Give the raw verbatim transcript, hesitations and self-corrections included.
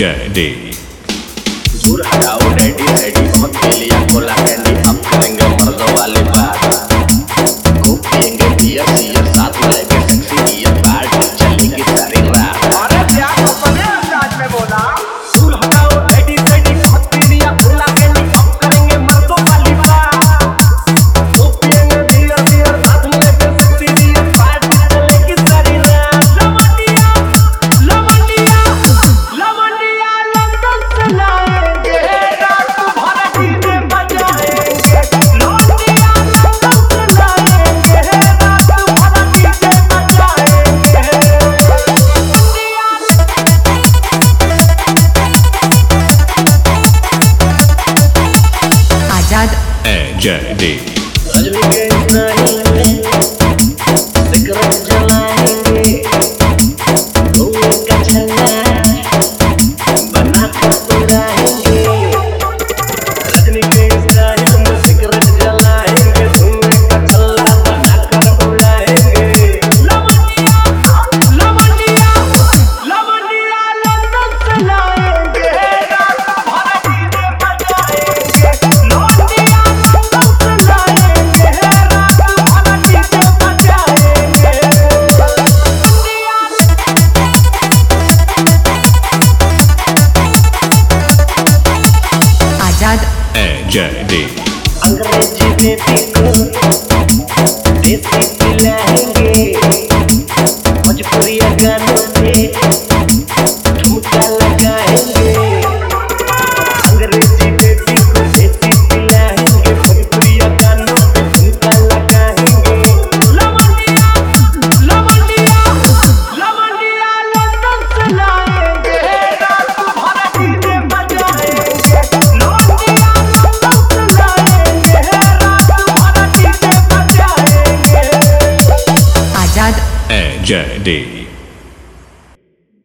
Jadi दूर हटाओ daddy daddy बहुत पी लिया कोला कैंडी अब करेंगे मर्दों वाली बात खूब पिएंगे बियर बियर साथ में लेंगे सेक्सी बियर पार्टी चलेगी सारी रात। अरे क्या अपने अंदाज में बोला। दूर हटाओ डैडी डैडी बहुत पी लिया कोला कैंडी अब करेंगे मर्दों वाली बात खूब पिएंगे बियर बियर साथ में लेंगे सेक्सी बियर पार्टी चलेगी सारी रात। लवंडिया लवंडिया लवंडिया लंदन से लाएंगे रात भर डीजे बजाएंगे। लवंडिया लंदन से लाएंगे रात भर डीजे बजाएंगे। आजाद Jadi रजनी के नानी में सिगरेट जलाएंगे धुएं का छल्ला बना कर उड़ाएंगे। रजनी के स्टाइल में सिगरेट जलाएंगे धुएं का छल्ला बना कर उड़ाएंगे। लवंडिया लवंडिया लवंडिया लंदन से लाएंगे रात भर डीजे बजाएंगे। लवंडिया लंदन से लाएंगे रात भर डीजे बजाएंगे। आजाद Jadi अंग्रेजी बेटी को देसी पिलाएंगे भोजपुरिया गानों पे ठुमका लगाएंगे। अंग्रेजी बेटी को देसी पिलाएंगे भोजपुरिया गानों पे ठुमका लगाएंगे। लवंडिया लवंडिया लवंडिया लंदन से लाएंगे रात भर डीजे बजाएंगे। लवंडिया लंदन से लाएंगे रात भर डीजे बजाएंगे। आजाद Jadi